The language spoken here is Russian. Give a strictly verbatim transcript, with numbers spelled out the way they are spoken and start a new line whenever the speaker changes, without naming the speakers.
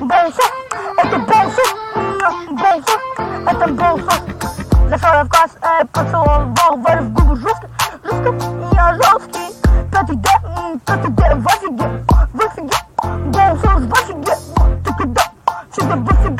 Болса, это болса, болса, это болса. Зашел я в класс, эй, поцеловал Варю в губы жестко, жестко, я жесткий. Пятый Д, пятый Д, в офиге, в офиге, болса в офиге, ты когда, всегда в офиге.